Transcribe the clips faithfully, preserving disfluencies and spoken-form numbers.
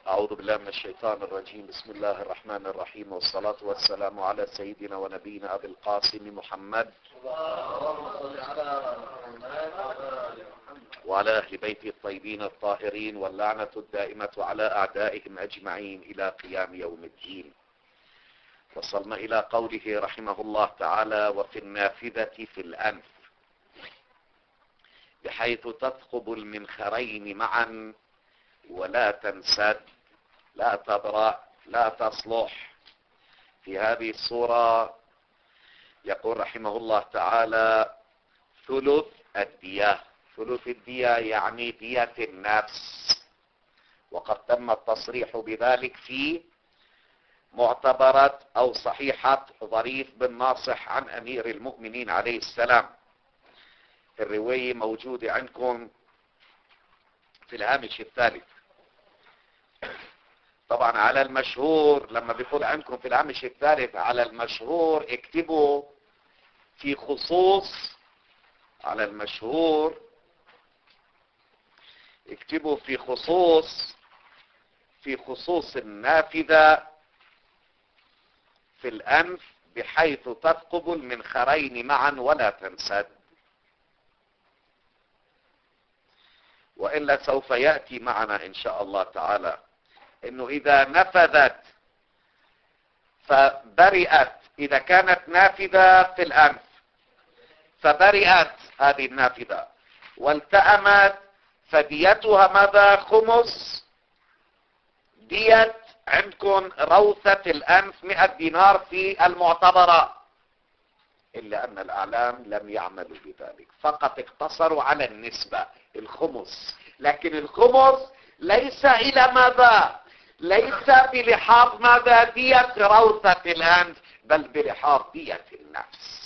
أعوذ بالله من الشيطان الرجيم. بسم الله الرحمن الرحيم، والصلاة والسلام على سيدنا ونبينا أبي القاسم محمد وعلى أهل بيته الطيبين الطاهرين، واللعنة الدائمة على أعدائهم أجمعين إلى قيام يوم الدين. وصلنا إلى قوله رحمه الله تعالى: وفي النافذة في الأنف، بحيث تثقب المنخرين معا ولا تنسد، لا تبرأ، لا تصلح. في هذه الصورة يقول رحمه الله تعالى: ثلث الدية. ثلث الدية يعني دية النفس، وقد تم التصريح بذلك في معتبرة أو صحيحة ظريف بن ناصح عن أمير المؤمنين عليه السلام. الرواية موجودة عندكم في الهامش الثالث. طبعا على المشهور، لما بيقول عندكم في الهامش الثالث على المشهور اكتبوا في خصوص، على المشهور اكتبوا في خصوص في خصوص النافذة في الأنف، بحيث تثقب المنخرين معا ولا تنسد. وإلا سوف يأتي معنا إن شاء الله تعالى إنه إذا نفذت فبرئت، إذا كانت نافذة في الأنف فبرئت هذه النافذة والتأمت، فديتها ماذا؟ خمس دية. عندكم روثة الأنف مئة دينار في المعتبرة، إلا أن الأعلام لم يعملوا بذلك، فقط اقتصروا على النسبة الخمس. لكن الخمس ليس إلى ماذا؟ ليس بلحاظ ماذا؟ دية روثة الأنف، بل بلحاظ دية النفس.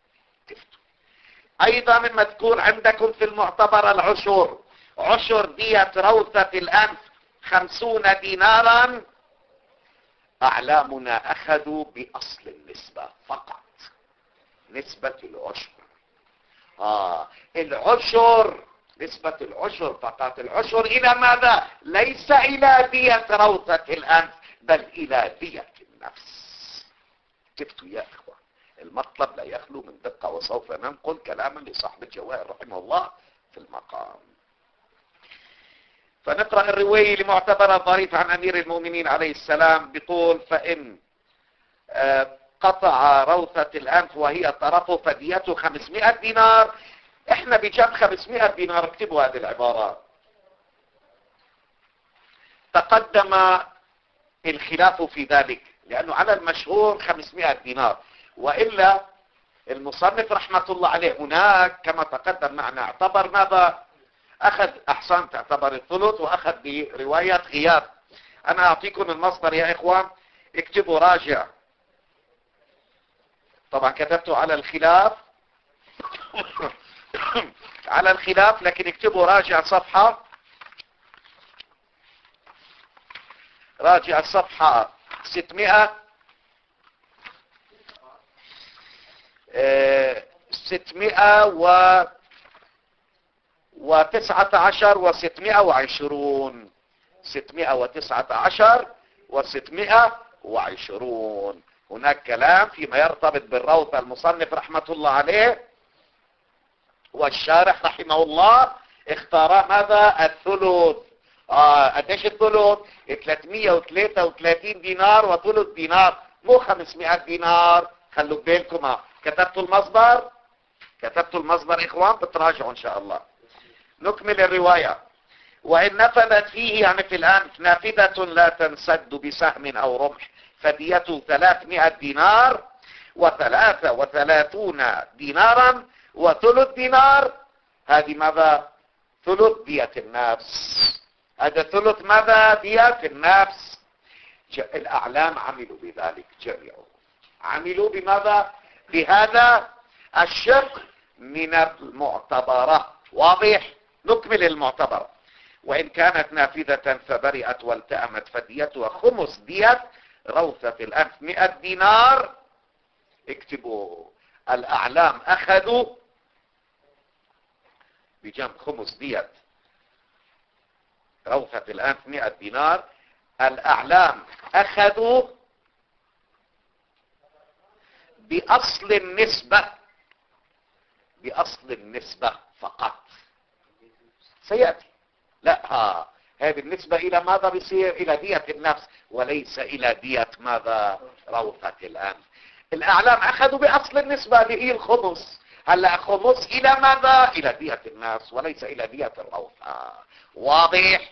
أيضا مما تكون عندكم في المعتبرة العشر، عشر دية روثة الأنف خمسون دينارا. أعلامنا أخذوا بأصل النسبة فقط، نسبة العشر. آه العشر، نسبة العشر فقط. العشر إلى ماذا؟ ليس إلى دية روثة الأنف، بل إلى دية النفس. شفتوا يا إخوة، المطلب لا يخلو من دقة، وسوف ننقل كلاما لصاحب الجواهر رحمه الله في المقام. فنقرأ الرواية لمعتبرة ظريف عن أمير المؤمنين عليه السلام. بيقول: فإن قطع روثة الأنف وهي طرفه فديته خمسمائة دينار. احنا بجنب خمسمائة دينار، اكتبوا هذه العبارة. تقدم الخلاف في ذلك، لأنه على المشهور خمسمائة دينار، وإلا المصنف رحمة الله عليه هناك كما تقدم معنا اعتبر ماذا؟ أخذ أحسن تعتبر الثلث، وأخذ برواية غياب. أنا أعطيكم المصدر يا إخوان، اكتبوا راجع. طبعا كتبته على الخلاف على الخلاف، لكن اكتبوا راجع صفحة، راجع الصفحة ستمائة ستمائة وتسعة عشر وستمائة وعشرون، ستمائة وتسعة عشر وستمائة وعشرون. هناك كلام فيما يرتبط بالروثة. المصنف رحمة الله عليه والشارح رحمه الله اختار ماذا؟ الثلث. آه قديش الثلث؟ ثلاثمائة وثلاثة وثلاثين دينار وثلث دينار، مو خمسمائة دينار. خلوا بالكم، كتبتوا المصدر، كتبتوا المصدر إخوان، بتراجعوا إن شاء الله. نكمل الرواية. وإن نفذت فيه، يعني في الأنف، نافذة لا تنسد بسهم أو رمح، فديته ثلاثمائة دينار وثلاثة وثلاثون دينارا وثلث دينار. هذه ماذا؟ ثلث دية النفس. هذا ثلث ماذا؟ دية النفس. الأعلام عملوا بذلك جميعا، عملوا بماذا؟ بهذا الشق من المعتبرة. واضح؟ نكمل المعتبرة. وإن كانت نافذة فبرئت والتأمت، فديتها خمس دية روثة الأنف مئة دينار. اكتبوا الأعلام أخذوا بجنب خمس دية روثة الأنف مئة دينار، الأعلام أخذوا بأصل النسبة، بأصل النسبة فقط. سيأتي. لا، ها هذه النسبة إلى ماذا بيصير؟ إلى دية النفس، وليس إلى دية ماذا؟ روثة الأنف. الأعلام أخذوا بأصل النسبة اللي هي الخمس. هلا خمس إلى ماذا؟ إلى دية النفس وليس إلى دية الروثة. واضح؟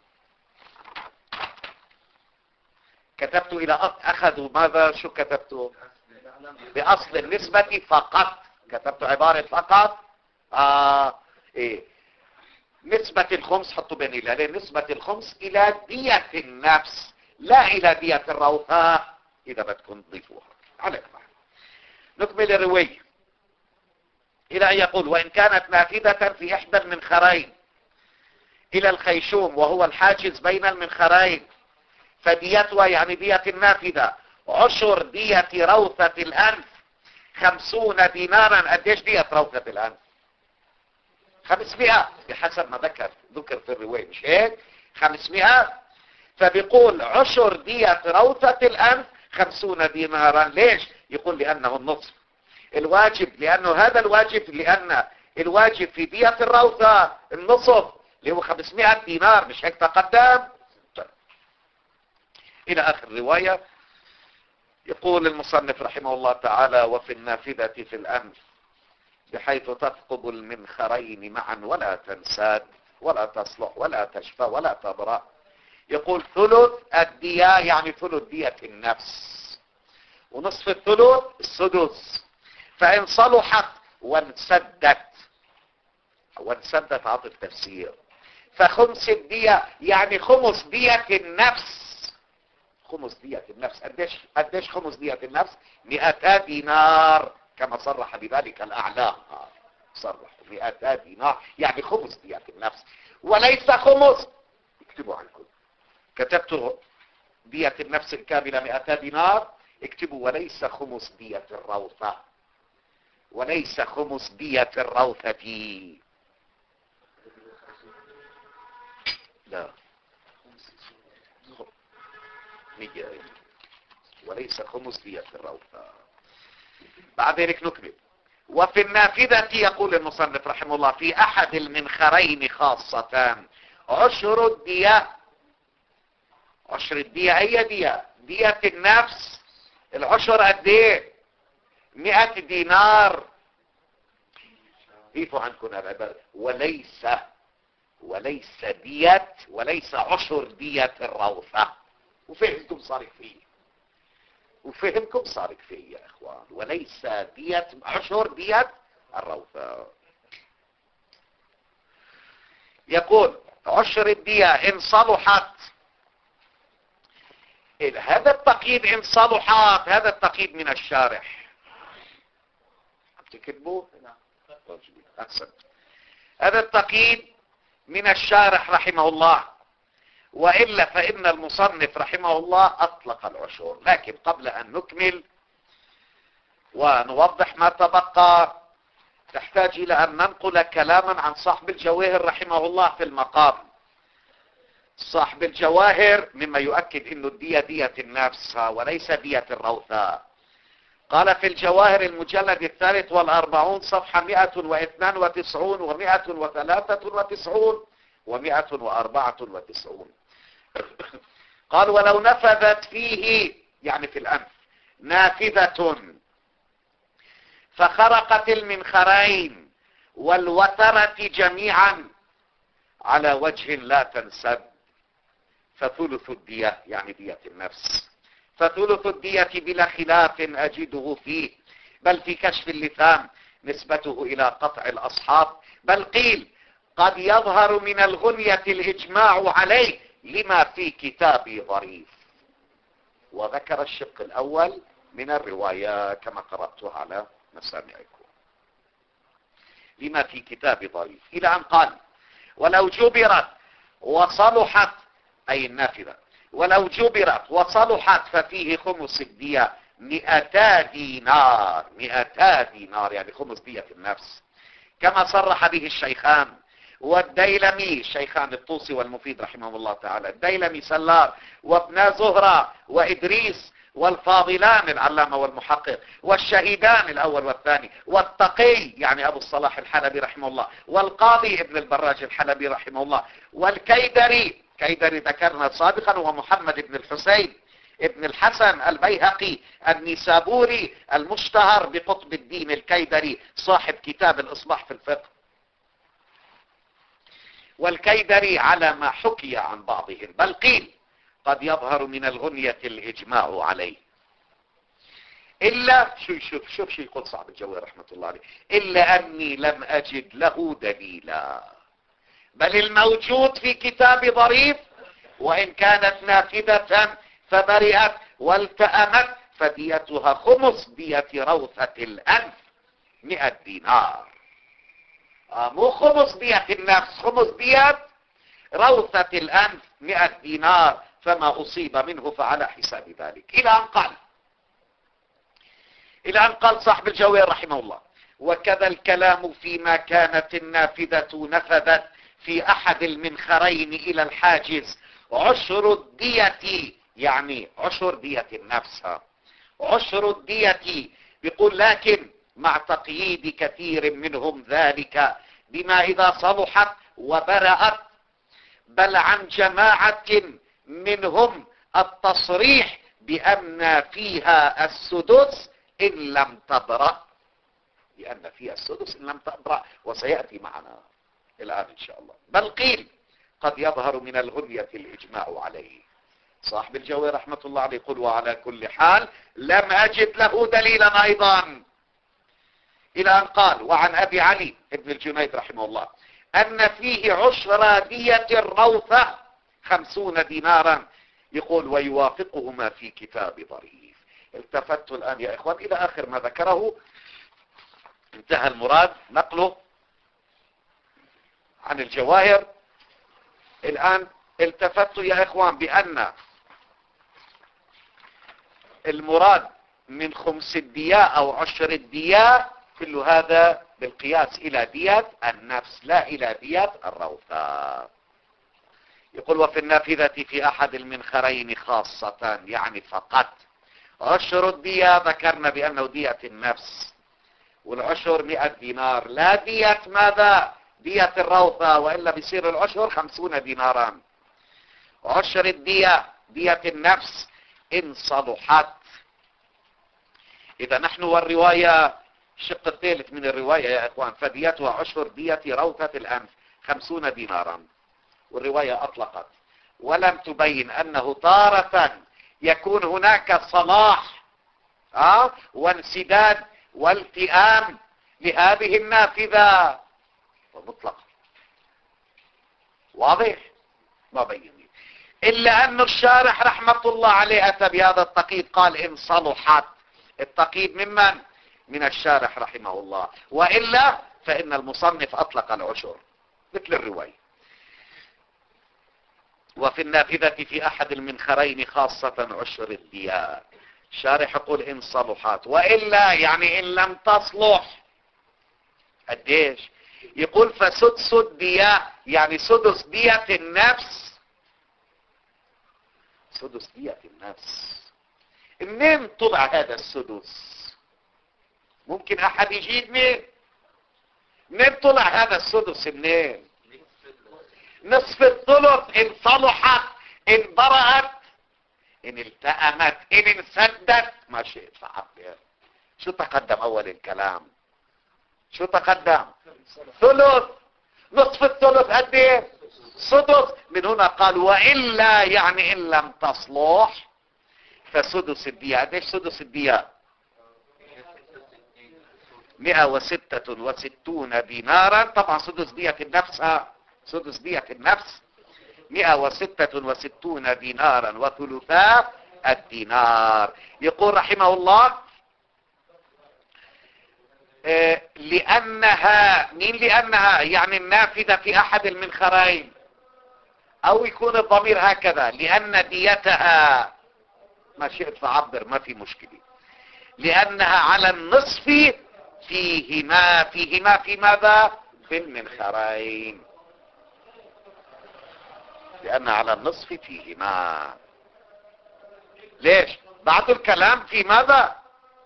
كتبت إلى أخذوا ماذا؟ شو كتبت؟ بأصل النسبة فقط. كتبت عبارة فقط. آه إيه نسبة الخمس، حطوا بين الهلين، نسبة الخمس إلى دية النفس لا إلى دية الروثة إذا بدكم تضيفوها. على كمان نكمل الرواية إلى أن يقول: وإن كانت نافذة في إحدى المنخرين إلى الخيشوم وهو الحاجز بين المنخرين فديتها يعني دية النافذة عشر دية روثة الأنف خمسون دينارا. قديش دية روثة الأنف؟ خمسمائة بحسب ما ذكر ذكر في الرواية، مش هيك؟ خمسمائة. فبيقول عشر دية روثة الأنف خمسون دينارا. ليش؟ يقول لأنه النصف. الواجب لأنه هذا الواجب، لأن الواجب في دية الروثة النصف اللي هو خمسمائة دينار، مش هيك تقدم؟ إلى آخر الرواية. يقول المصنف رحمه الله تعالى: وفي النافذة في الأنف بحيث تثقب المنخرين معا ولا تنساد ولا تصلح ولا تشفى ولا تبرأ. يقول ثلث الدية يعني ثلث دية النفس، ونصف الثلث السدس. فإن صلحت وانسدت، وانسدت عطف تفسير، فخمس الدية يعني خمس دية النفس. خمس دية النفس قديش؟ قديش خمس دية النفس؟ مئتا دينار كما صرح بذلك الأعلام. صرح مئتا دينار يعني خمس دية النفس وليس خمس. اكتبوا عنكم، كتبت دية النفس الكاملة مئتا دينار، اكتبوا وليس خمس دية الروثة، وليس خمس دية الروثة. لا، وليس خمس دية الروثة. بعد ذلك نكمل. وفي النافذة يقول المصنف رحمه الله: في أحد المنخرين خاصة عشر الدية. عشر الدية أي دية؟ دية النفس. العشر قد ايه؟ مئة دينار. ضيفوا عنكم العبارة وليس وليس دية وليس عشر دية الروثة. وفهمكم صارك فيه، وفهمكم صارك فيه يا اخوان. وليس دية عشر دية الروثة. يقول عشر الدية إن صلحت. هذا التقييد إن صلحت، هذا التقييد من الشارح. تكتبوه؟ أحسن. هذا التقييد من الشارح رحمه الله، وإلا فإن المصنف رحمه الله أطلق العشور. لكن قبل أن نكمل ونوضح ما تبقى تحتاج إلى أن ننقل كلاما عن صاحب الجواهر رحمه الله في المقام. صاحب الجواهر مما يؤكد أن الدية دية النفس وليس دية الروثة. قال في الجواهر المجلد الثالث والأربعون صفحة مئة واثنان وتسعون ومئة وثلاثة وتسعون ومئة وأربعة وتسعون. قال: ولو نفذت فيه يعني في الأنف نافذة فخرقت المنخرين والوترة جميعا على وجه لا تنسب فثلث الدية يعني دية النفس. فثلث الدية بلا خلاف أجده فيه، بل في كشف اللثام نسبته إلى قطع الأصحاب، بل قيل قد يظهر من الغنية الإجماع عليه لما في كتاب ظريف. وذكر الشق الأول من الرواية كما قرأتها على مسامعكم لما في كتاب ظريف، إلى أن قال: ولو جبرت وصلحت أي النافذة، ولو جبرت وصلحت ففيه خمس الدية مئتا دينار. مئتا دينار يعني خمس دية النفس كما صرح به الشيخان. والديلمي الشيخان الطوسي والمفيد رحمه الله تعالى، الديلمي سلار وابن زهرة وإدريس والفاضلان العلامة والمحقق والشهيدان الأول والثاني والتقي يعني أبو الصلاح الحلبي رحمه الله والقاضي ابن البراج الحلبي رحمه الله والكيدري، كيدري ذكرنا سابقا ومحمد بن الحسين ابن الحسن البيهقي النيسابوري المشتهر بقطب الدين الكيدري صاحب كتاب الإصلاح في الفقه. والكيدري على ما حكي عن بعضهم بل قيل قد يظهر من الغنية الإجماع عليه، إلا شو شوف شوف شو يقول صاحب الجوهري رحمة الله عليه، إلا أني لم أجد له دليلا، بل الموجود في كتاب ظريف وإن كانت نافذة فبرئت والتأمت فديتها خمس دية روثة الأنف مئة دينار. آه مو خمس دية النفس، خمس دية روثة الأنف مئة دينار، فما أصيب منه فعلى حساب ذلك. إلى أن قال إلى أن قال صاحب الجوهر رحمه الله: وكذا الكلام فيما كانت النافذة نفذت في أحد المنخرين إلى الحاجز عشر الدية، يعني عشر دية النفس، عشر الدية. بيقول لكن مع تقييد كثير منهم ذلك بما إذا صلحت وبرأت، بل عن جماعة منهم التصريح بأن فيها السدس إن لم تبرأ، بأن فيها السدس إن لم تبرأ، وسيأتي معنا الآن إن شاء الله. بل قيل قد يظهر من الغنية الإجماع عليه. صاحب الجوهر رحمة الله عليه يقول: وعلى كل حال لم أجد له دليلا أيضا. إلى أن قال: وعن أبي علي ابن الجنيد رحمه الله أن فيه عشر دية الروثة خمسون دينارا، يقول: ويوافقهما في كتاب ظريف. التفت الآن يا إخوان إلى آخر ما ذكره، انتهى المراد نقله عن الجواهر. الآن التفت يا إخوان بأن المراد من خمس الدياء أو عشر الدياء كل هذا بالقياس إلى دية النفس لا إلى دية الروثة. يقول: وفي النافذة في أحد المنخرين خاصة، يعني فقط عشر الدية ذكرنا بأنه دية النفس، والعشر مئة دينار، لا دية ماذا؟ دية الروثة، وإلا بيصير العشر خمسون دينارا. عشر الدية دية النفس إن صلحت. إذا نحن والرواية الشق الثالث من الرواية يا إخوان: فديتها عشر دية روثة الأنف خمسون دينارا. والرواية أطلقت ولم تبين أنه تارة يكون هناك صلاح أه؟ وانسداد والتئام لهذه النافذة، ومطلقا واضح ما بين، إلا أن الشارح رحمة الله عليه أتى بهذا التقييد، قال إن صلحت. التقييد ممن؟ من الشارح رحمه الله، وإلا فإن المصنف أطلق العشر مثل الرواية. وفي النافذة في أحد المنخرين خاصة عشر الدياء. الشارح يقول إن صلحت، وإلا يعني إن لم تصلح قديش؟ يقول فسدس الدياء، يعني سدس دية النفس. سدس دية النفس منين طلع هذا السدس؟ ممكن أحد يجيبني منين طلع هذا السدس؟ منين؟ نصف الثلث إن صلحت، إن برأت، إن التأمت، إن انسدت، ما شئت فعبر. شو تقدم أول الكلام؟ شو تقدم؟ ثلث. نصف الثلث قد ايه؟ سدس. من هنا قال وإلا يعني إن لم تصلح فسدس الدية. قديش سدس الدية؟ مئة وستة وستون دينارا. طبعا سدس دية النفس، سدس دية النفس مئة وستة وستون دينارا وثلثا الدينار. يقول رحمه الله إيه لأنها، مين لأنها؟ يعني النافذة في أحد المنخرين، أو يكون الضمير هكذا لأن ديتها، ما شئت فعبر ما في مشكلة، لأنها على النصف فيهما. فيهما في ماذا؟ في المنخرين. لأن على النصف فيهما. ليش؟ بعد الكلام في ماذا؟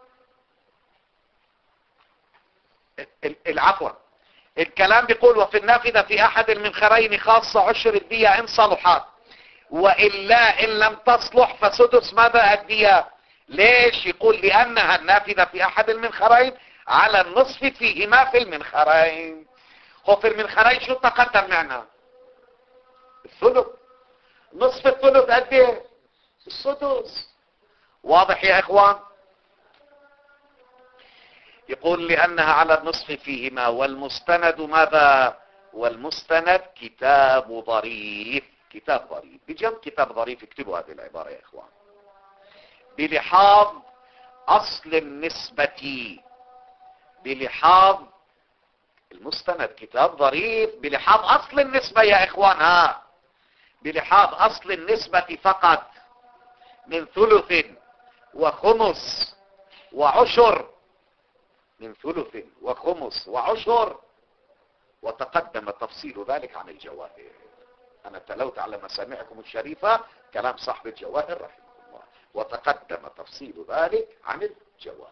العفو، الكلام بيقول وفي النافذة في أحد المنخرين خاصة عشر الدية إن صلحت، وإلا إن لم تصلح فسدس ماذا الدية. ليش؟ يقول لأنها النافذة في أحد المنخرين على النصف فيهما في المنخرين. هو في المنخرين شو تقدم معنا؟ الثلث. نصف الثلث قد ايه؟ السدس. واضح يا إخوان؟ يقول لأنها على النصف فيهما، والمستند ماذا؟ والمستند كتاب ظريف. كتاب ظريف بجنب كتاب ظريف، اكتبوا هذه العبارة يا إخوان. بلحاظ أصل النسبة، بلحاظ المستند كتاب ظريف بلحاظ أصل النسبة يا إخوان، ها بلحاظ أصل النسبة فقط، من ثلث وخمس وعشر، من ثلث وخمس وعشر، وتقدم تفصيل ذلك عن الجواهر. أنا تلوت على مسامعكم الشريفة كلام صاحب الجواهر رحمه الله، وتقدم تفصيل ذلك عن الجواهر.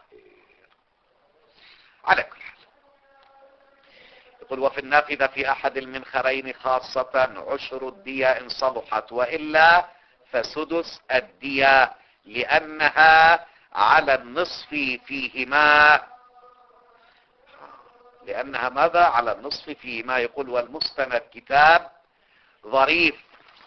على كل حال يقول وفي النافذة في أحد المنخرين خاصة عشر الدية إن صلحت، وإلا فسدس الدية، لأنها على النصف فيهما، لأنها ماذا؟ على النصف فيهما. يقول والمستند كتاب ظريف،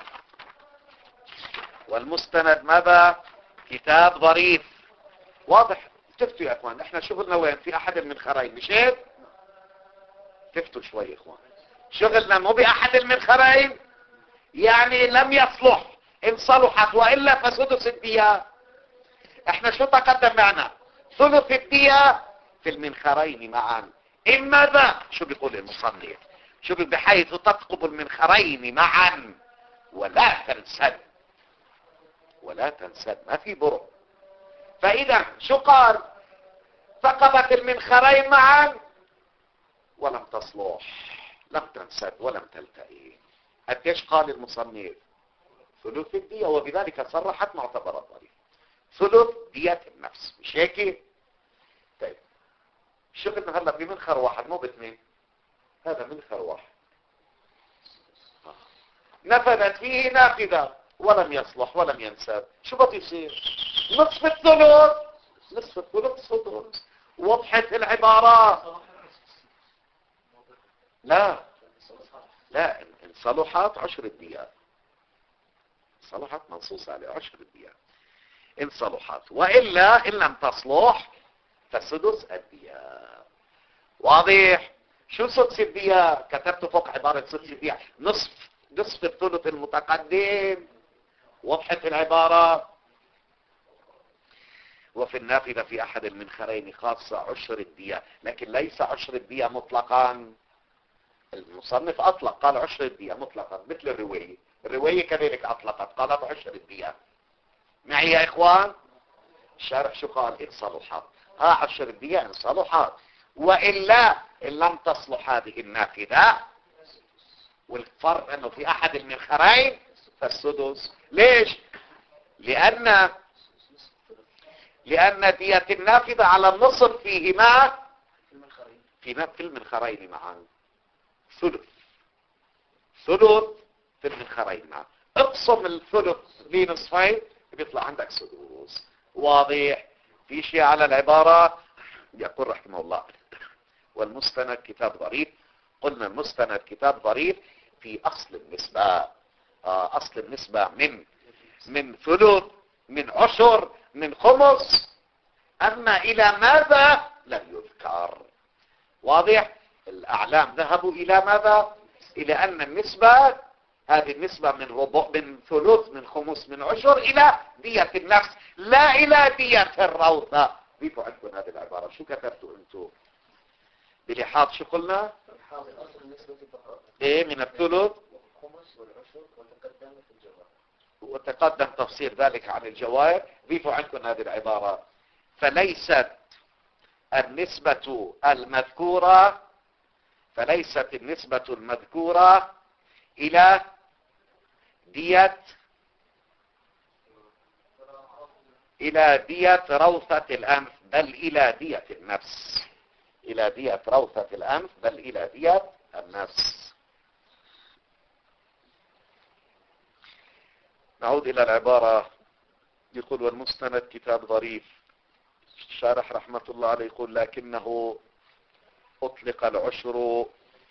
والمستند ماذا؟ كتاب ظريف. واضح؟ تفتوا يا اخوان، احنا شغلنا وين؟ في احد المنخرين، مش هيك؟ تفتوا شوي يا اخوان، شغلنا مو باحد المنخرين، يعني لم يصلح ان صلحت، والا فسدس الدية. احنا شو تقدم معنا؟ ثلث الدية في المنخرين معا. إن ماذا؟ شو بيقول المصنف؟ شو بحيث تثقب المنخرين معا ولا تنسد، ولا تنسد، ما في برع. فإذا شو قال؟ ثقبت المنخرين معا ولم تصلح، لم تنسد ولم تلتئم. قديش قال المصنف؟ ثلث الدية، وبذلك صرحت معتبر الضريب ثلث دية النفس، مش هيك؟ طيب شغلنا هلا بمنخر واحد مو باثنين، هذا منخر واحد نفذت فيه نافذة ولم يصلح ولم ينسب، شو بده يصير؟ نصف الثلث، نصف الثلث سدس. وضحت العبارة؟ لا لا، ان صلحت عشر الديات، صلحت منصوص على عشر الديات ان صلحت، وإلا إن لم تصلح فسدس الديات. واضح؟ شو سدس الديات؟ كتبت فوق عبارة سدس الديات نصف نصف الثلث المتقدم. وضحت العبارة؟ وفي النافذة في أحد المنخرين خاصة عشر الدية، لكن ليس عشر الدية مطلقا. المصنف أطلق، قال عشر الدية مطلقا، مثل الرواية. الرواية كذلك أطلقت، قالت عشر الدية. معي يا إخوان؟ الشارح شو قال؟ إن صلحت، ها عشر الدية إن صلحت، وإلا إن لم تصلح هذه النافذة. والفرق أنه في أحد المنخرين فالسدس. ليش؟ لأن لأن دية النافذة على النصف فيهما في في المنخرين معا ثلث، ثلث في المنخرين معا. اقسم الثلث لنصفين بيطلع عندك سدس. واضح؟ في شيء على العبارة؟ يقول رحمه الله والمستند كتاب ظريف. قلنا المستند كتاب ظريف في أصل النسبة، آه أصل النسبة من من ثلث، من عشر، من خمس، أما إلى ماذا لم يذكر. واضح؟ الأعلام ذهبوا إلى ماذا؟ إلى أن النسبة هذه النسبة من ربع، من ثلث، من خمس، من عشر، إلى دية النفس، لا إلى دية الروثة. ضيفوا عندكم هذه العبارة. شو كتبتوا أنتم؟ بلحاظ شو قلنا؟ إيه من الثلث وتقدم تفسير ذلك عن الجواهر. ضيفوا عندكم هذه العبارة. فليست النسبة المذكورة فليست النسبة المذكورة إلى دية إلى دية روثة الأنف بل إلى دية النفس، إلى دية روثة الأنف بل إلى دية النفس. نعود إلى العبارة. يقول والمستند كتاب ظريف. الشارح رحمة الله عليه يقول لكنه أطلق العشر،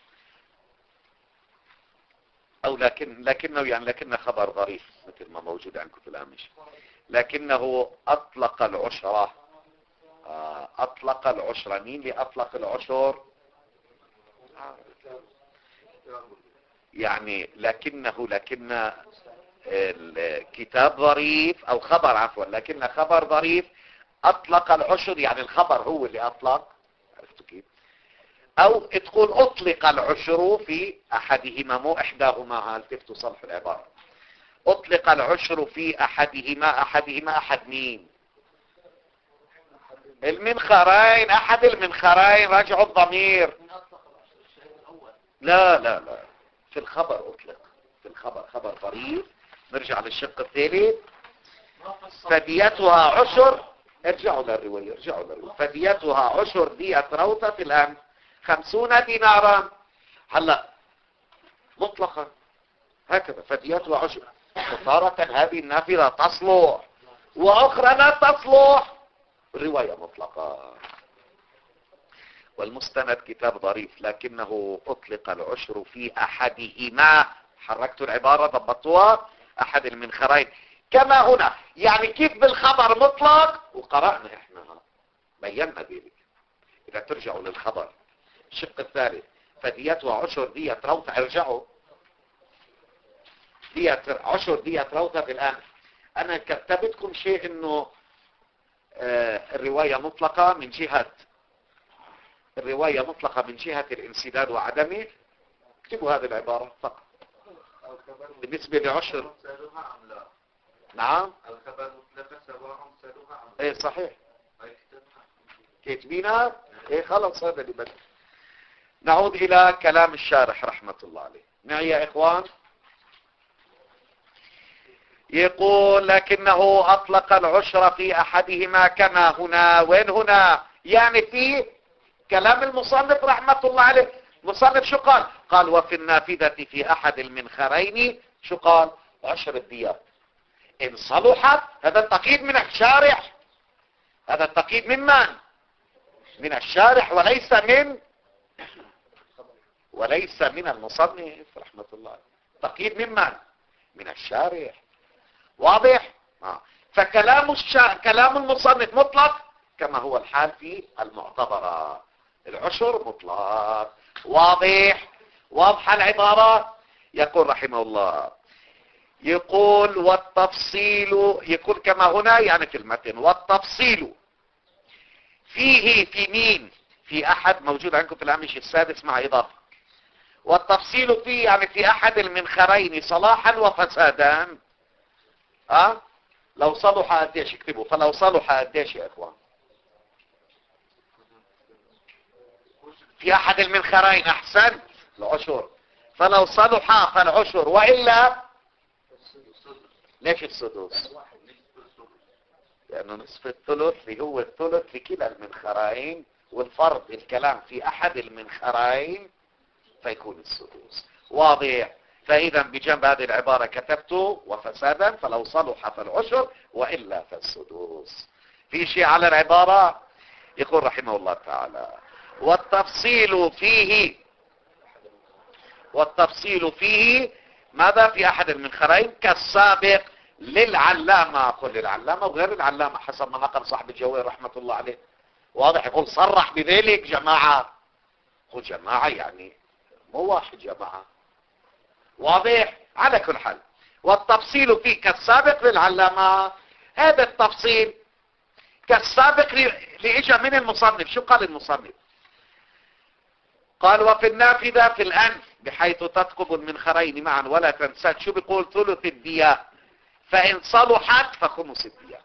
أو لكن لكنه يعني لكن خبر ظريف مثل ما موجود عندكم في الهامش. لكنه أطلق العشرة. أطلق العشرة. مين اللي أطلق العشر؟ يعني لكنه لكن الكتاب ظريف أو خبر عفوا لكن خبر ظريف أطلق العشر، يعني الخبر هو اللي أطلق. عرفتوا كيف؟ أو تقول أطلق العشر في أحدهما مو إحداهما. التفتوا صلح العبارة. أطلق العشر في أحدهما. أحدهما أحد مين؟ المنخرين. أحد المنخرين. رجعوا الضمير. لا لا لا في الخبر أطلق. في الخبر خبر ظريف. نرجع للشق الثالث. فديتها عشر. ارجعوا للرواية. ارجعوا للرواية. فديتها عشر دية روثة الأنف خمسون دينارا. هلا مطلقا هكذا فديتها عشر. تارة هذه النافذة تصلح وأخرى لا تصلح. الرواية مطلقة. والمستند كتاب ظريف لكنه أطلق العشر في أحدهما. حركتوا العبارة ضبطوها. أحد المنخرين كما هنا. يعني كيف بالخبر مطلق وقرأنا احنا بينا ذلك. إذا ترجعوا للخبر الشق الثالث فديتها عشر دية روثة. ارجعوا دية عشر دية روثة الآن. أنا كتبتكم شيء إنه آه الرواية مطلقة من جهة الرواية مطلقة من جهة الانسداد وعدمه. اكتبوا هذه العبارة فقط بالنسبة لعشر. نعم الخبر مطلقة سواء سألوها عن ايه صحيح كاتبينها. ايه خلص هذا اللي بدي. نعود الى كلام الشارح رحمة الله عليه. معي يا اخوان. يقول لكنه اطلق العشر في احدهما كما هنا. وين هنا؟ يعني في كلام المصنف رحمة الله عليه. مصنف شو قال؟ قال وفي النافذة في احد المنخرين شو قال؟ عشر الديات ان صلحت. هذا التقييد من الشارح. هذا التقييد من من؟ من الشارح وليس من وليس من المصنف رحمة الله عليه. تقييد من من؟ من الشارح. واضح؟ آه. فكلام الشا... كلام المصنف مطلق كما هو الحال في المعتبرة. العشر مطلق. واضح؟ واضحة العبارة. يقول رحمه الله يقول والتفصيل. يقول كما هنا يعني في المتن. والتفصيل فيه في مين؟ في احد موجود عندكم في الهامش السادس مع اضافة. والتفصيل فيه يعني في احد المنخرين صلاحا وفسادا. ها لو صلح قديش اكتبوا. فلو صلح قديش يا اخوان؟ في احد المنخرين. احسنت العشر. فلو صلح فالعشر والا ليش السدوس؟ لانه نصف الثلث اللي هو الثلث في كلا المنخرين والفرض الكلام في احد المنخرين فيكون السدوس. واضح؟ فاذا بجنب هذه العبارة كتبت وفسادا فلو صلح فالعشر والا فالسدوس. في شيء على العبارة. يقول رحمه الله تعالى والتفصيل فيه. والتفصيل فيه ماذا؟ في احد المنخرين كالسابق للعلامة. قل للعلامة وغير العلامة حسب ما نقل صاحب الجوهر رحمة الله عليه. واضح؟ يقول صرح بذلك جماعة. قل جماعة يعني مو واحد جماعة. واضح؟ على كل حال والتفصيل فيه كالسابق للعلامة. هذا التفصيل كالسابق لإجا من المصنف. شو قال المصنف؟ قال وفي النافذة في الأنف بحيث تثقب المنخرين معا ولا تنسد. شو بيقول؟ ثلث الدية. فإن صلحت فخمس الدية.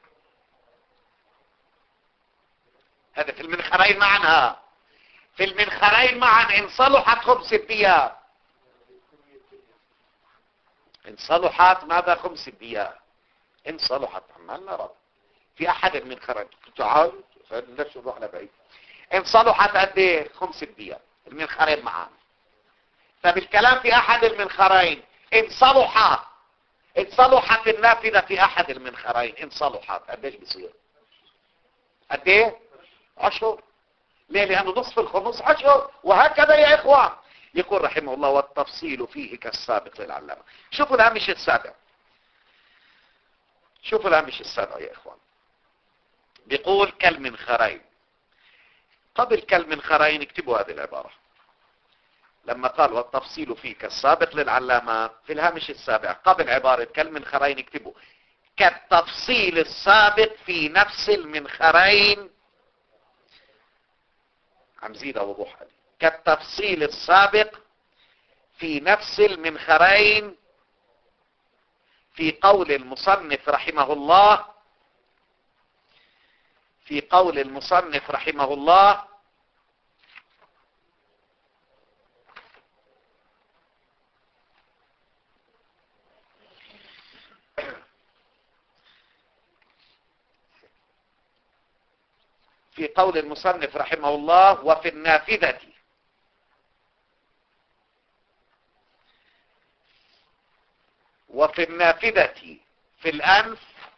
هذا في المنخرين معا. في المنخرين معا إن صلحت خمس الدية. إن صلحت ماذا؟ خمس الدية. إن صلحت عمالنا رب في أحد المنخرين، تعال ليش نروح لبعيد. إن صلحت قد إيه؟ خمس الدية المنخرين معا. طب الكلام في أحد المنخرين، إن صلحت إن صلحت النافذة في أحد المنخرين، إن صلحت قد إيش بيصير؟ قد إيه؟ عشر. ليه؟ لأنه نصف الخمس عشر، وهكذا يا إخوان. يقول رحمه الله والتفصيل فيه كالسابق للعلامة. شوفوا الهامش السابع، شوفوا الهامش السابع يا إخوان. بيقول كالمنخرين. قبل كالمنخرين اكتبوا هذه العبارة. لما قال والتفصيل فيه كالسابق للعلامة في الهامش السابع قبل عبارة كالمنخرين اكتبوا كالتفصيل السابق في نفس المنخرين. عم زيد وضوح عليه. كالتفصيل السابق في نفس المنخرين في قول المصنف رحمه الله في قول المصنف رحمه الله في قول المصنف رحمه الله وفي النافذة وفي النافذة في الأنف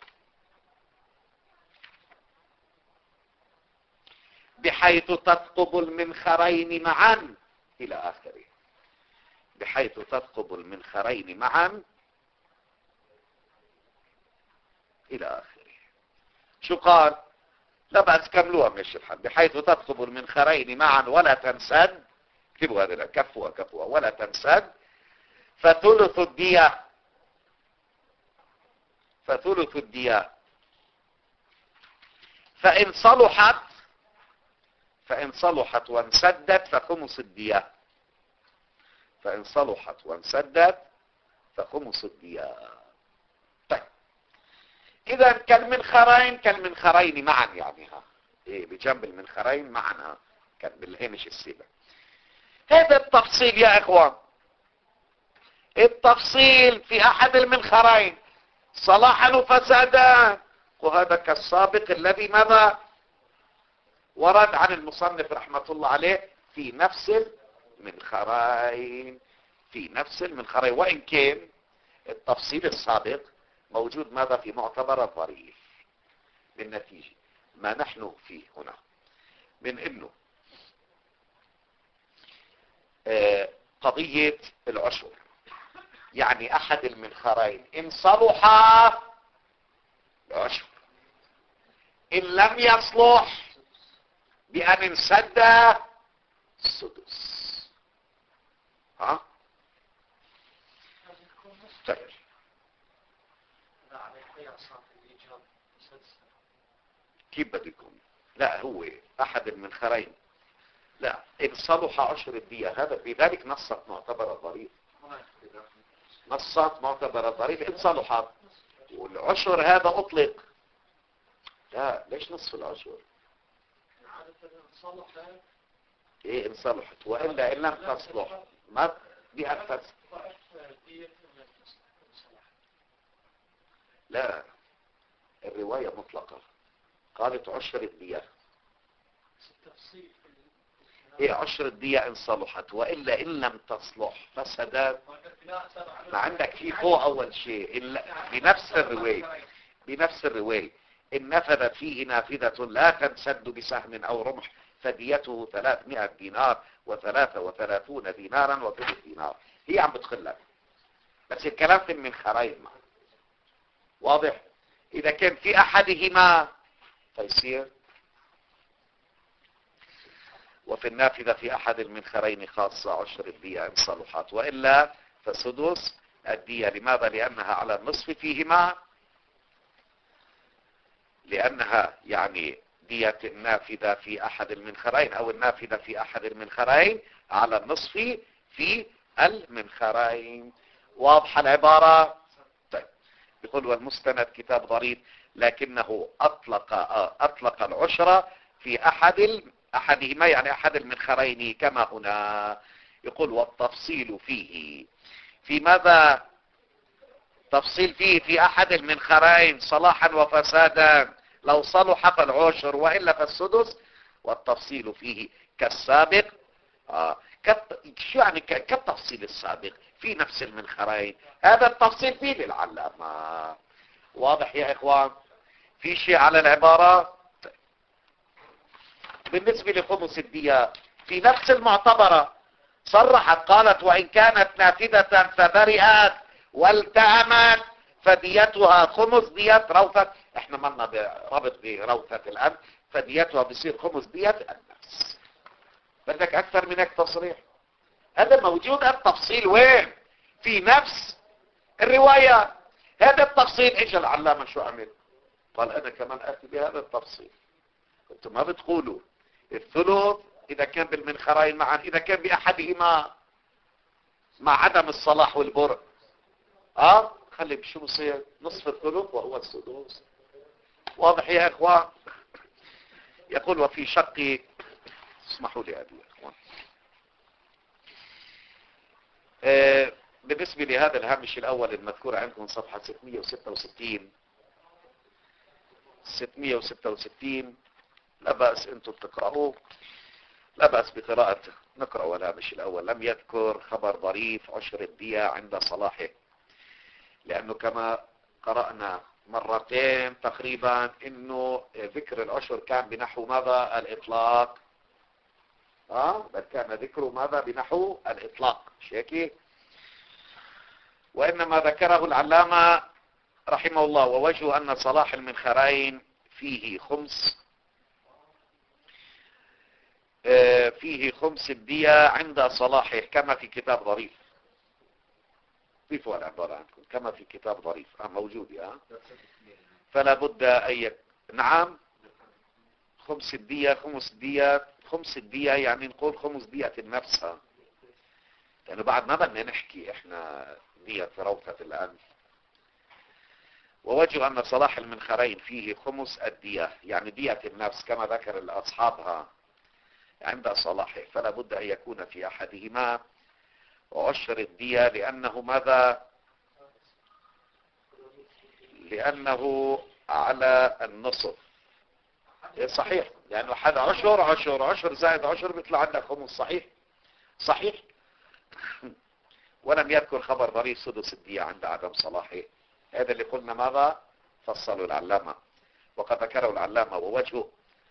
بحيث تثقب المنخرين معا إلى آخره. بحيث تثقب المنخرين معا إلى آخره. شو قال؟ لا بأس كملوها مش الحل. بحيث تثقب المنخرين معا ولا تنسد. اكتبوا هذا كفوا كفوا ولا تنسد. فثلث الدية فثلث الدية فإن صلحت فإن صلحت وانسدت فخمس الدية. فإن صلحت وانسدت فخمس الدية. طيب إذا كالمنخرين كالمنخرين معا يعني ها إيه بجنب المنخرين معا كان بالهامش السابع. هذا التفصيل يا إخوان. التفصيل في أحد المنخرين صلاحا وفسادا، وهذا كالسابق الذي ماذا ورد عن المصنف رحمة الله عليه في نفس المنخرين في نفس المنخرين. وإن كان التفصيل السابق موجود ماذا في معتبر الظريف. بالنتيجة ما نحن فيه هنا من انه آه قضية العشر، يعني احد المنخرين ان صلح العشر، ان لم يصلح بان انسد السدس. ها طيب كيف بدكم؟ لا هو احد المنخرين لا ان صلح عشر الدية. هذا بذلك نصت معتبر الظريف. نصت معتبر الظريف ان صلحت، والعشر هذا اطلق. لا ليش نصف العشر؟ ايه ان صلحت والا ان لم تصلح ما بأكثر. لا الرواية مطلقة قالت عشر الدية. ايه عشر الدية ان صلحت والا ان لم تصلح فسدت. ما عندك في فوق اول شيء بنفس الرواية بنفس الرواية ان نفذت فيه نافذة لا تنسد بسهم او رمح فديته ثلاثمائة دينار وثلاثة وثلاثون دينارا وثلث دينار. هي عم بتخلك بس الكلام في المنخرين واضح. اذا كان في احدهما فيصير وفي النافذة في احد المنخرين خاصة عشر الدية ان صلحت والا فسدس الدية. لماذا؟ لانها على النصف فيهما، لانها يعني دية النافذة في احد المنخرين او النافذة في احد المنخرين على النصف في المنخرين. واضحة العبارة؟ طيب يقول والمستند كتاب ضريب لكنه اطلق اطلق العشرة في احد احدهما يعني احد المنخرين كما هنا. يقول والتفصيل فيه في ماذا؟ تفصيل فيه في احد المنخرين صلاحا وفسادا، لو صلح فالعشر والا فالسدس، والتفصيل فيه كالسابق. آه. كت... شو يعني ك... كالتفصيل السابق في نفس المنخرين، هذا التفصيل فيه للعلامة. واضح يا اخوان؟ في شيء على العبارة؟ بالنسبة لخمس الدية في نفس المعتبرة صرحت قالت وإن كانت نافذة فبرئت والتأمت فديتها خمس دية روثة. احنا مالنا بربط بروثة الأم، فديتها بصير خمس دية النفس. بدك أكثر من هيك تصريح؟ هذا موجود. التفصيل وين؟ في نفس الرواية. هذا التفصيل اجى العلامة شو عمل؟ قال أنا كمان أتي بهذا التفصيل. انتم ما بتقولوا الثلث إذا كان بالمنخرين معا، إذا كان بأحدهما مع عدم الصلاح والبر، اه خلي بشو بصير؟ نصف الثلث وهو السدس. واضح يا اخوان؟ يقول وفي شق، اسمحوا لي ابي يا اخوان، آه بالنسبة لهذا الهامش الاول المذكور عندكم صفحة ستمئة وستة وستين ستمئة وستة وستين، لا بأس انتم تقرأوه، لا بأس بقراءته. نقرأ الهامش الاول. لم يذكر خبر ظريف عشر الدية عند صلاحه، لأنه كما قرأنا مرتين تقريبا إنه ذكر العشر كان بنحو ماذا؟ الإطلاق. اه بل كان ذكره ماذا؟ بنحو الإطلاق، مش هيك؟ وإنما ذكره العلامة رحمه الله ووجه أن صلاح المنخرين فيه خمس آه فيه خمس الدية عند صلاحه كما في كتاب ظريف. ضيفوا العبارة عندكم كما في كتاب ظريف. اه موجود اه فلا بد أن يك... نعم خمس الدية. خمس الدية خمس الدية يعني نقول خمس دية النفس، لأنه يعني بعد ما بدنا نحكي احنا دية روثة الآن. ووجه أن صلاح المنخرين فيه خمس الدية يعني دية النفس كما ذكر أصحابها عند صلاحه، فلا بد أن يكون في أحدهما وعشر الدية، لأنه ماذا؟ لأنه على النصف. صحيح، لأنه حد عشر عشر عشر زائد عشر بيطلع عندك خمس. صحيح صحيح. ولم يذكر خبر ظريف سدس الدية عند عدم صلاحه. هذا اللي قلنا ماذا؟ فصلوا العلامة وقد ذكره العلامة ووجهه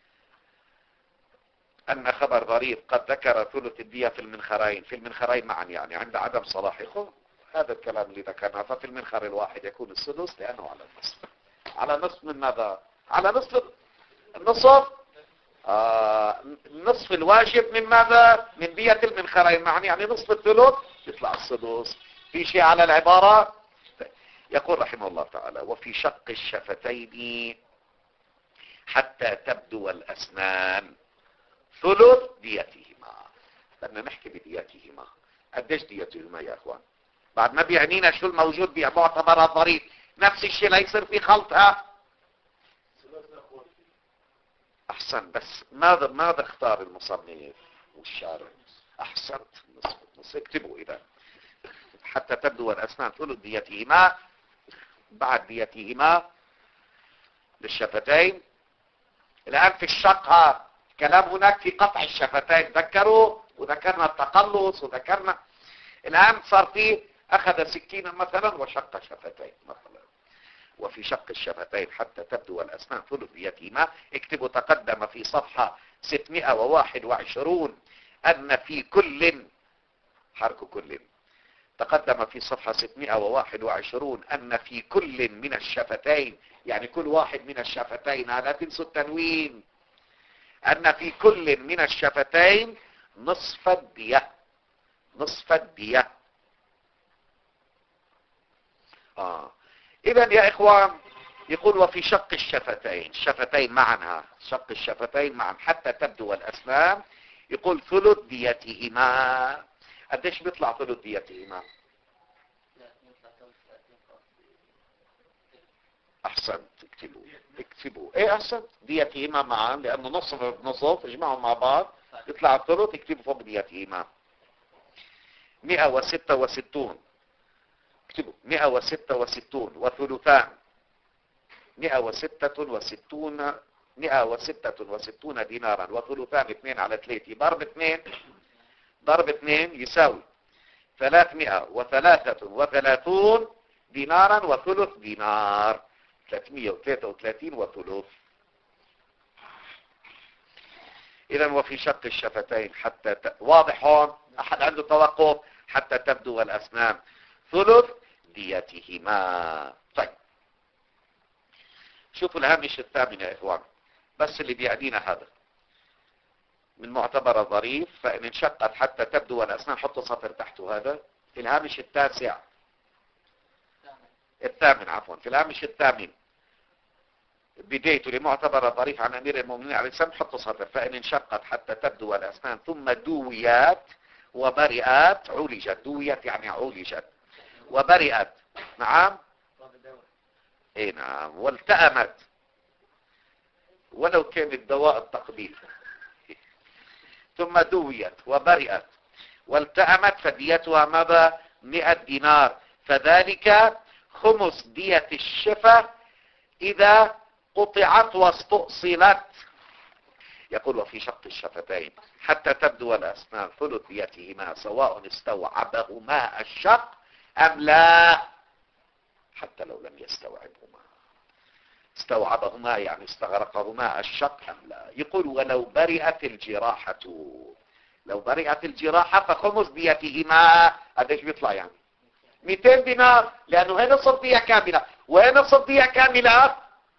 أن خبر ظريف قد ذكر ثلث الدية في المنخرين في المنخرين معا يعني عند عدم صلاحه. هذا الكلام اللي ذكرناه. ففي المنخر الواحد يكون السدس لأنه على النصف. على نصف من ماذا؟ على نصف النصف آه النصف الواجب من ماذا؟ من دية المنخرين معا يعني نصف الثلث يطلع السدس. في شيء على العبارة؟ يقول رحمه الله تعالى وفي شق الشفتين حتى تبدو الأسنان ثلث ديتهما. بدنا نحكي بديتهما. قديش ديتهما يا اخوان؟ بعد ما بيعنينا شو الموجود بمعتبرات ظريف. نفس الشيء لا يصير في خلطها. احسن، بس ماذا ماذا اختار المصنف والشارع؟ احسنت. نصف نصف اكتبوا اذا حتى تبدو الاسنان ثلث ديتهما بعد ديتهما للشفتين. الان في الشق كلام هناك في قطع الشفتين ذكروا، وذكرنا التقلص وذكرنا. الآن صار فيه أخذ سكينا مثلا وشق شفتين مثلا. وفي شق الشفتين حتى تبدو الأسنان ثلث ديتهما. اكتبوا تقدم في صفحة ستمئة وواحد وعشرين أن في كل حرك كل تقدم في صفحة ستمئة وواحد وعشرين أن في كل من الشفتين يعني كل واحد من الشفتين، لا تنسوا التنوين، أن في كل من الشفتين نصف الدية. نصف الدية. آه. إذن يا إخوان يقول وفي شق الشفتين الشفتين معا شق الشفتين معا حتى تبدو الأسنان يقول ثلث ديتهما. قديش بيطلع ثلث ديتهما؟ أحسنت. اكتبوا اكتبوا ايه احسنت ديتهما معا لانه نصف بنصف اجمعهم مع بعض يطلع الثلث. اكتبوا فوق ديتهما مئة وستة وستين اكتبوا مئة وستة وستون وثلثان، مئة وستة وستون مئة وستة وستون دينارا وثلثان اثنين على ثلاثة ضرب اثنين ضرب اثنين يساوي ثلاثمائة وثلاثة وثلاثون دينارا وثلث دينار، ثلاثمائة وثلاثة وثلاثين وثلث. اذا وفي شق الشفتين حتى ت... واضح هون؟ احد عنده توقف؟ حتى تبدو الاسنان ثلث ديتهما. طيب شوفوا الهامش الثامن يا اخوان، بس اللي بيعنينا هذا من معتبر ظريف، فإن انشقت حتى تبدو الأسنان حطوا سطر تحته. هذا في الهامش التاسع الثامن عفوا في الهامش الثامن بدايته لمعتبر ظريف عن أمير المؤمنين عليه السلام حطوا سطر، فإن انشقت حتى تبدو الأسنان ثم دويات وبرئات عولجت. دويت يعني عولجت، وبرئت نعم اي نعم، والتأمت ولو كان الدواء التقدير ثم دويت وبرئت والتأمت فديتها ماذا؟ مئة دينار، فذلك خمس دية الشفة إذا قطعت واستؤصلت. يقول وفي شق الشفتين حتى تبدو الأسنان ثلث ديتهما سواء استوعبهما الشق أم لا، حتى لو لم يستوعبهما. استوعبهما يعني استغرقهما الشق أم لا. يقول ولو برئت الجراحة، لو برئت الجراحة فخمس ديتهما قديش بيطلع؟ يعني مئتين دينار، لأنه هنا صدية كاملة وهنا صدية كاملة.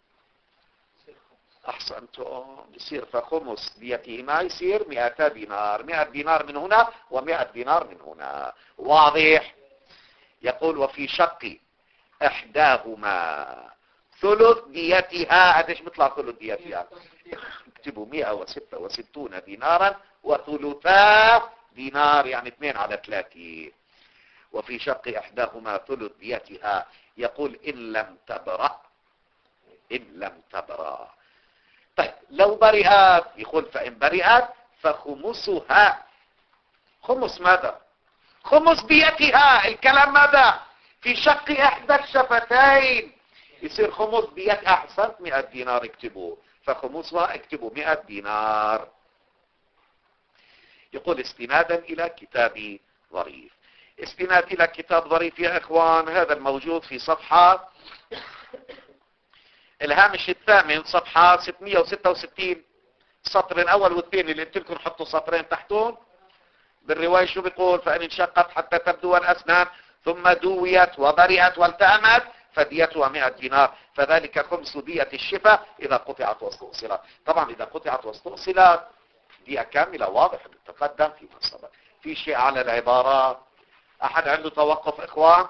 أحسنتم، يصير فخمس ديتهما يصير مئة دينار، مئة دينار من هنا ومئة دينار من هنا. واضح؟ يقول وفي شق إحداهما ثلث ديتها. قديش بيطلع ثلث ديتها؟ اكتبوا مئة وستة وستون دينارا وثلثا دينار، يعني اثنين على ثلاثة. وفي شق إحداهما ثلث ديتها. يقول إن لم تبرأ، إن لم تبرأ. طيب لو برئت، يقول فإن برئت فخمسها. خمس ماذا؟ خمس ديتها. الكلام ماذا؟ في شق إحدى الشفتين يصير خمس ديت. أحسنت، مئة دينار اكتبوا، فخمسها اكتبوا مئة دينار. يقول استنادا إلى كتاب ظريف. استناد إلى كتاب ظريف يا إخوان هذا الموجود في صفحة الهامش الثامن صفحة ستمائة وستة وستين، السطر الأول والثاني اللي قلت لكم حطوا سطرين تحتهم. بالرواية شو بيقول؟ فإن انشقت حتى تبدو الأسنان ثم دويت وبرئت والتأمت فديتها مئة دينار، فذلك خمس دية الشفة إذا قطعت واستؤصلت. طبعا إذا قطعت واستؤصلت دية كاملة، واضح بالتقدم في مصابة. في شيء على العبارة؟ أحد عنده توقف إخوان؟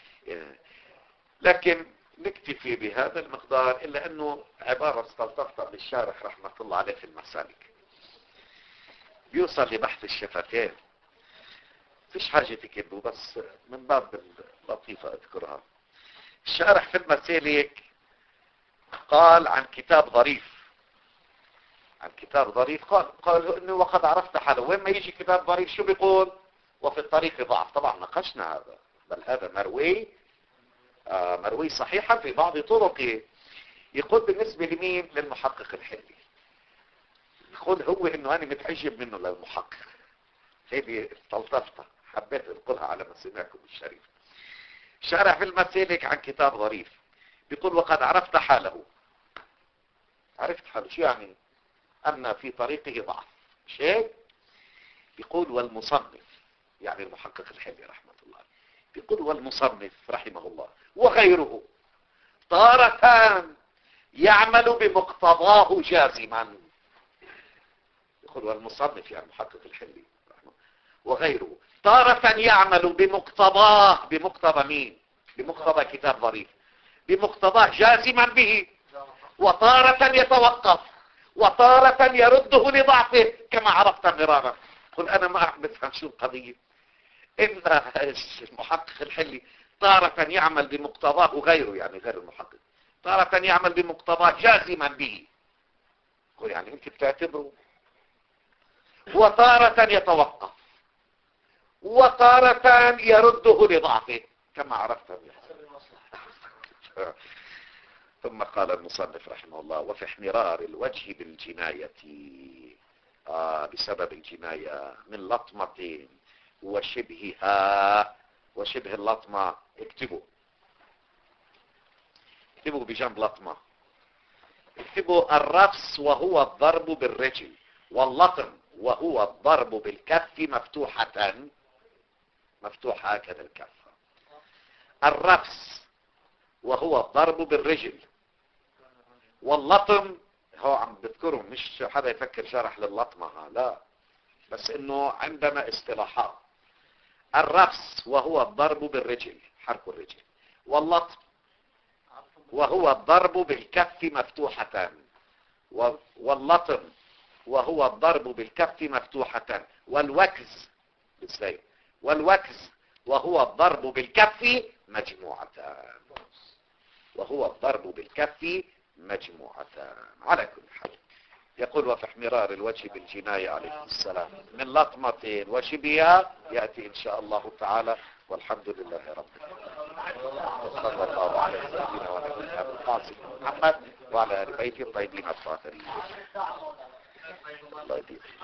لكن نكتفي بهذا المقدار، إلا أنه عبارة استلطفتها بالشارح رحمة الله عليه في المسالك بيوصل لبحث الشفتين. فيش حاجة تكتبوا، بس من باب اللطيفة أذكرها. الشارح في المسالك قال عن كتاب ظريف، عن كتاب ظريف قال قال انه وقد عرفت حاله. وين ما يجي كتاب ظريف شو بيقول؟ وفي الطريق ضعف. طبعا ناقشنا هذا، بل هذا مروي آه مروي صحيحا في بعض طرقه. يقول بالنسبة لمين؟ للمحقق الحلي. يقول هو انه انا متعجب منه للمحقق. هذه استلطفتها، حبيت انقلها على مسمعكم الشريف. شارح في المسالك عن كتاب ظريف بيقول وقد عرفت حاله. عرفت حاله شو يعني؟ أن في طريقه ضعف، مش هيك؟ بيقول والمصنف يعني المحقق الحلي رحمة الله بيقول والمصنف رحمه الله وغيره تارة يعمل بمقتضاه جازما. يقول والمصنف يعني المحقق الحلي رحمه وغيره تارة يعمل بمقتضاه. بمقتضى مين؟ بمقتضى كتاب ظريف. بمقتضاه جازما به، وتارة يتوقف، وتارة يرده لضعفه كما عرفت مرارا. قل أنا ما بفهم شو القضية. إن المحقق الحلي تارة يعمل بمقتضاه غيره، يعني غير المحقق، تارة يعمل بمقتضاه جازما به. قل يعني أنت بتعتبره. وتارة يتوقف، وتارة يرده لضعفه. كما عرفت ثم قال المصنف رحمه الله: وفي احمرار الوجه بالجناية، آه بسبب الجناية، من لطمة وشبهها. وشبه اللطمة اكتبوا اكتبوا بجنب لطمة، اكتبوا الرفس وهو الضرب بالرجل، واللطم وهو الضرب بالكف مفتوحة مفتوحة هكذا الكف. الرفس وهو الضرب بالرجل، واللطم هو عم بذكره، مش حدا يفكر شرح لللطمة ها لا، بس انه عندنا اصطلاحات. الرفس وهو الضرب بالرجل، حرك الرجل، واللطم وهو الضرب بالكف مفتوحة، واللطم وهو الضرب بالكف مفتوحة، والوكز بالسيف، والوكز وهو الضرب بالكف مجموعة، وهو الضرب بالكف مجموعة. على كل حال يقول: وفي احمرار الوجه بالجناية عليه السلام من لطمة وشبهها يأتي إن شاء الله تعالى، والحمد لله رب العالمين. وصلى الله على سيدنا ونبينا القاسم محمد وعلى آل بيته الطيبين الطاهرين. الله يديم.